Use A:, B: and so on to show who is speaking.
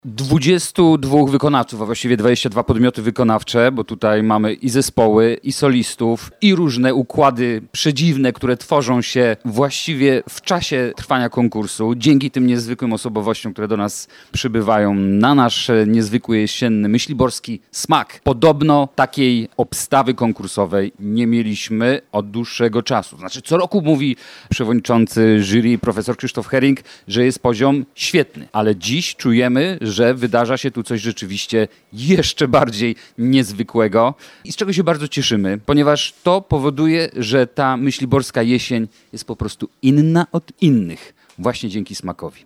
A: 22 wykonawców, a właściwie 22 podmioty wykonawcze, bo tutaj mamy i zespoły, i solistów, i różne układy przedziwne, które tworzą się właściwie w czasie trwania konkursu, dzięki tym niezwykłym osobowościom, które do nas przybywają na nasz niezwykły jesienny myśliborski smak. Podobno takiej obstawy konkursowej nie mieliśmy od dłuższego czasu. Znaczy, co roku mówi przewodniczący jury, profesor Krzysztof Herring, że jest poziom świetny, ale dziś czujemy, że wydarza się tu coś rzeczywiście jeszcze bardziej niezwykłego i z czego się bardzo cieszymy, ponieważ to powoduje, że ta myśliborska jesień jest po prostu inna od innych, właśnie dzięki smakowi.